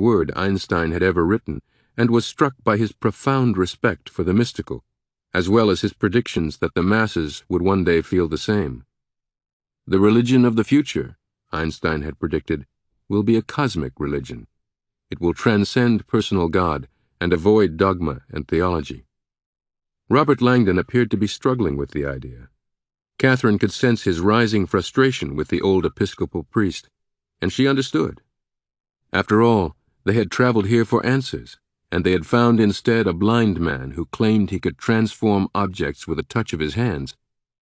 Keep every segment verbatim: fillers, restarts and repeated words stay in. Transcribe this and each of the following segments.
word Einstein had ever written, and was struck by his profound respect for the mystical, as well as his predictions that the masses would one day feel the same. The religion of the future, Einstein had predicted, will be a cosmic religion. It will transcend personal God and avoid dogma and theology. Robert Langdon appeared to be struggling with the idea. Catherine could sense his rising frustration with the old Episcopal priest, and she understood. After all, they had traveled here for answers, and they had found instead a blind man who claimed he could transform objects with a touch of his hands.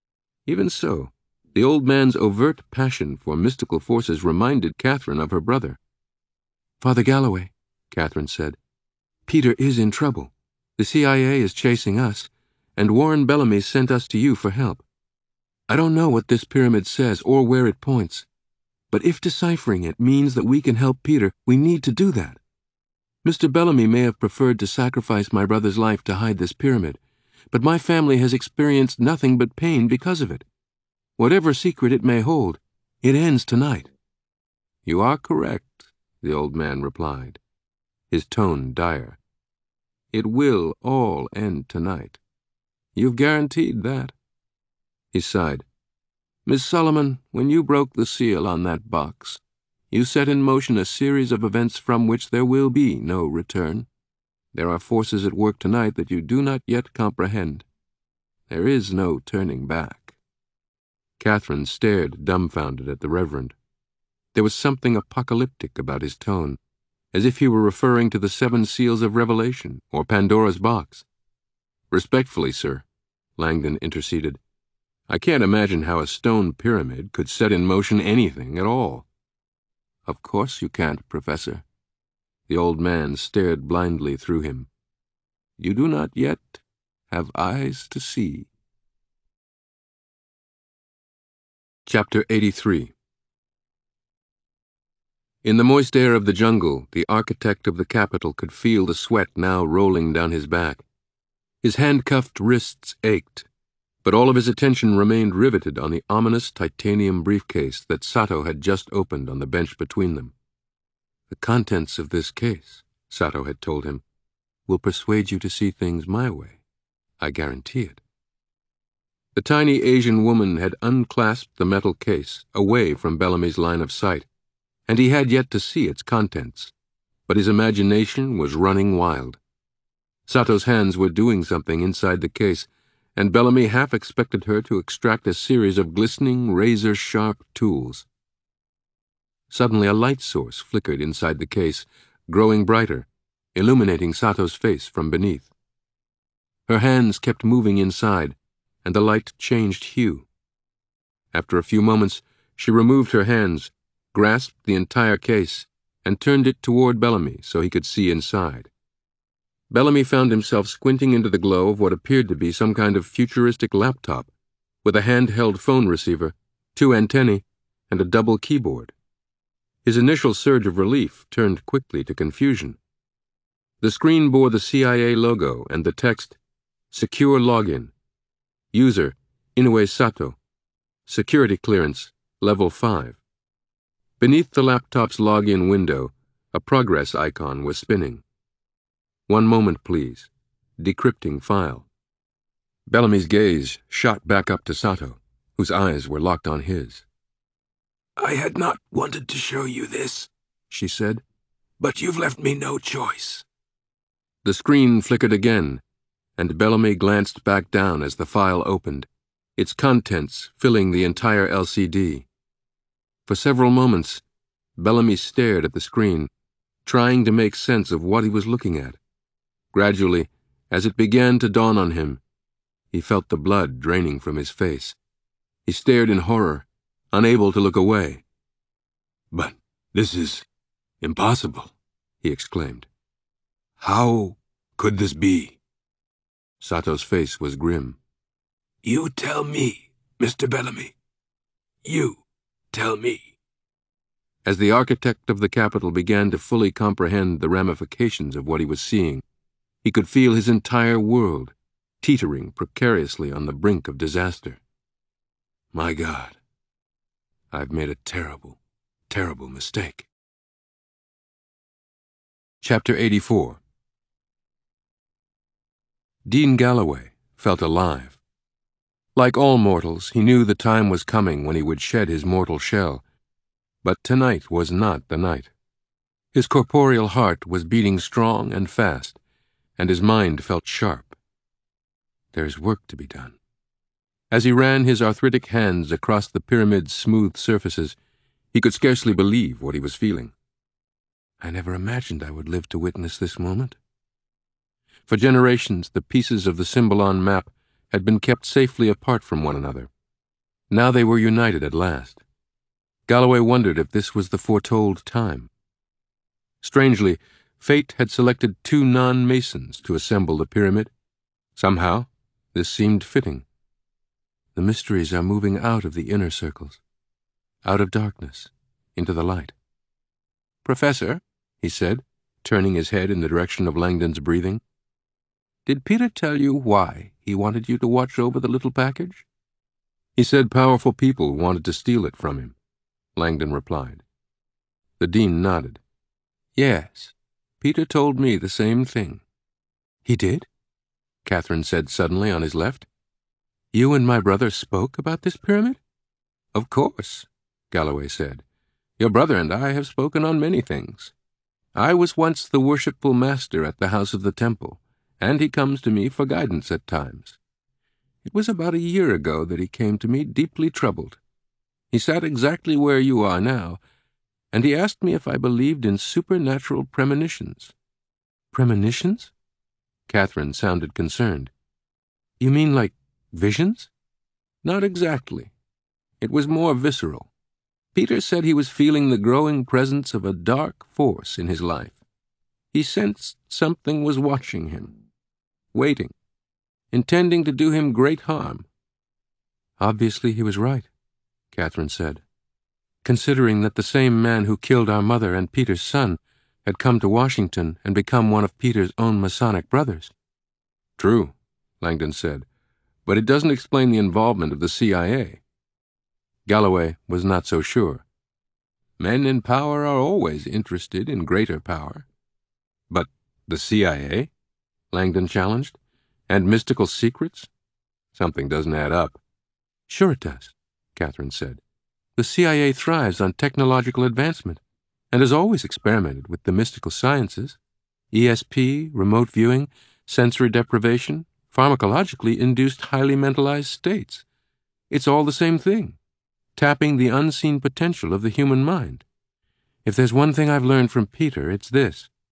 Even so, the old man's overt passion for mystical forces reminded Catherine of her brother. "Father Galloway," Catherine said, "Peter is in trouble. The C I A is chasing us, and Warren Bellamy sent us to you for help. I don't know what this pyramid says or where it points, but if deciphering it means that we can help Peter, we need to do that. Mister Bellamy may have preferred to sacrifice my brother's life to hide this pyramid, but my family has experienced nothing but pain because of it. Whatever secret it may hold, it ends tonight." "You are correct," the old man replied, his tone dire. "It will all end tonight. You've guaranteed that." He sighed. "Miss Solomon, when you broke the seal on that box, you set in motion a series of events from which there will be no return. There are forces at work tonight that you do not yet comprehend. There is no turning back." Catherine stared dumbfounded at the Reverend. There was something apocalyptic about his tone, as if he were referring to the seven seals of Revelation or Pandora's box. "Respectfully, sir," Langdon interceded, "I can't imagine how a stone pyramid could set in motion anything at all." "Of course you can't, Professor." The old man stared blindly through him. "You do not yet have eyes to see." Chapter eighty-three. In the moist air of the jungle, the architect of the Capitol could feel the sweat now rolling down his back. His handcuffed wrists ached, but all of his attention remained riveted on the ominous titanium briefcase that Sato had just opened on the bench between them. "The contents of this case," Sato had told him, "will persuade you to see things my way. I guarantee it." The tiny Asian woman had unclasped the metal case, away from Bellamy's line of sight, and he had yet to see its contents, but his imagination was running wild. Sato's hands were doing something inside the case, and Bellamy half expected her to extract a series of glistening, razor-sharp tools. Suddenly a light source flickered inside the case, growing brighter, illuminating Sato's face from beneath. Her hands kept moving inside, and the light changed hue. After a few moments, she removed her hands, grasped the entire case, and turned it toward Bellamy so he could see inside. Bellamy found himself squinting into the glow of what appeared to be some kind of futuristic laptop, with a handheld phone receiver, two antennae, and a double keyboard. His initial surge of relief turned quickly to confusion. The screen bore the C I A logo and the text, "Secure Login. User, Inoue Sato. Security clearance, level five. Beneath the laptop's login window, a progress icon was spinning. "One moment, please. Decrypting file." Bellamy's gaze shot back up to Sato, whose eyes were locked on his. "I had not wanted to show you this," she said, "but you've left me no choice." The screen flickered again, and Bellamy glanced back down as the file opened, its contents filling the entire L C D. For several moments, Bellamy stared at the screen, trying to make sense of what he was looking at. Gradually, as it began to dawn on him, he felt the blood draining from his face. He stared in horror, unable to look away. "But this is impossible," he exclaimed. "How could this be?" Sato's face was grim. "You tell me, Mister Bellamy. You tell me." As the architect of the Capitol began to fully comprehend the ramifications of what he was seeing, he could feel his entire world teetering precariously on the brink of disaster. "My God, I've made a terrible, terrible mistake." Chapter eighty-four. Dean Galloway felt alive. Like all mortals, he knew the time was coming when he would shed his mortal shell. But tonight was not the night. His corporeal heart was beating strong and fast, and his mind felt sharp. There's work to be done. As he ran his arthritic hands across the pyramid's smooth surfaces, he could scarcely believe what he was feeling. I never imagined I would live to witness this moment. For generations, the pieces of the Symbolon map had been kept safely apart from one another. Now they were united at last. Galloway wondered if this was the foretold time. Strangely, fate had selected two non-Masons to assemble the pyramid. Somehow, this seemed fitting. The mysteries are moving out of the inner circles, out of darkness, into the light. "Professor," he said, turning his head in the direction of Langdon's breathing, "did Peter tell you why he wanted you to watch over the little package?" "He said powerful people wanted to steal it from him," Langdon replied. The dean nodded. "Yes, Peter told me the same thing." "He did?" Catherine said suddenly on his left. "You and my brother spoke about this pyramid?" "Of course," Galloway said. "Your brother and I have spoken on many things. I was once the worshipful master at the House of the Temple, and he comes to me for guidance at times. It was about a year ago that he came to me deeply troubled. He sat exactly where you are now, and he asked me if I believed in supernatural premonitions." "Premonitions?" Catherine sounded concerned. "You mean like visions?" "Not exactly. It was more visceral. Peter said he was feeling the growing presence of a dark force in his life. He sensed something was watching him, waiting, intending to do him great harm." "Obviously he was right," Catherine said, "considering that the same man who killed our mother and Peter's son had come to Washington and become one of Peter's own Masonic brothers." "True," Langdon said, "but it doesn't explain the involvement of the C I A." Galloway was not so sure. Men in power are always interested in greater power. "But the C I A?" Langdon challenged. "And mystical secrets? Something doesn't add up." "Sure it does," Catherine said. "The C I A thrives on technological advancement and has always experimented with the mystical sciences. E S P, remote viewing, sensory deprivation, pharmacologically induced highly mentalized states. It's all the same thing, tapping the unseen potential of the human mind. If there's one thing I've learned from Peter, it's this.